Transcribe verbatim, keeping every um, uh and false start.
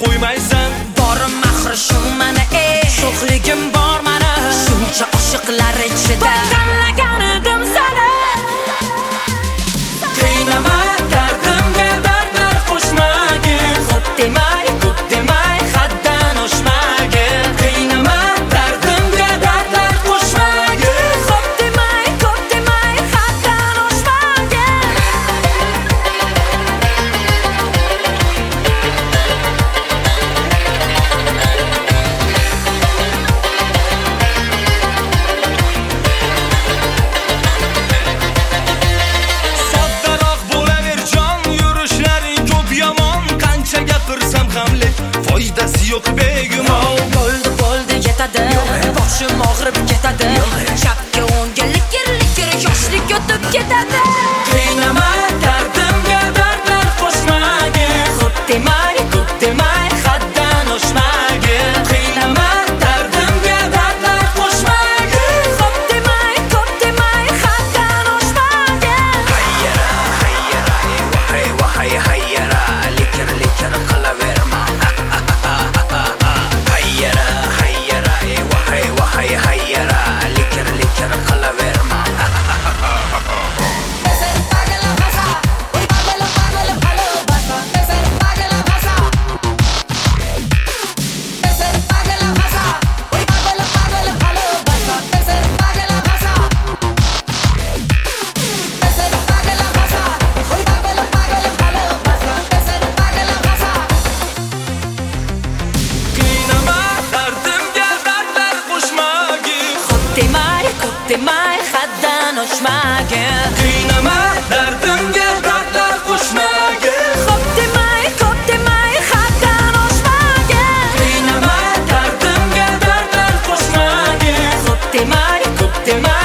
qo'ymaysan. Borim mahrishim mana ey, sho'xligim bor mana. Shuncha oshiqlar ichida tanlagan edim seni. Qiynama dardimga dardlar qo'shmagin. Xo'p demay, ko'p demay, haddan oshmagin. Qiynama dardimga dardlar qo'shmagin. Xo'p demay, ko'p demay, haddan oshmagin. Soddaroq bo'laver jon, yurishlaring ko'p yomon. Qancha gapirsam ham lek, foydasi yo'q begumon. Bo'ldi, bo'ldi, yetadi. Boshim og'rib ketadi. Chapga o'ngga likir likir yoshlik o'tib ketadi. Qiynama dardimga dardlar qo'shmagin. Xo'p demay, Ko'p demay, haddan oshmagin. Qiynama dardimga dardlar qo'shmagin. xo'p demay, ko'p demay, haddan oshmagin. Hayyara, hayyara, vahay, vahay, hayyara, likir, likir qilaverma. Hayyara, hayyara, vahay, vahay, hayyara, likir, likir qilaverma. Qiynama dardimga dardlar qo'shmagin. Xo'p demay, ko'p demay, haddan oshmagin. Qiynama dardimga dardlar qo'shmagin. Xo'p demay, ko'p demay, haddan oshmagin. Qiynama dardimga dardlar qo'shmagin. Xo'p demay, Ko'p demay,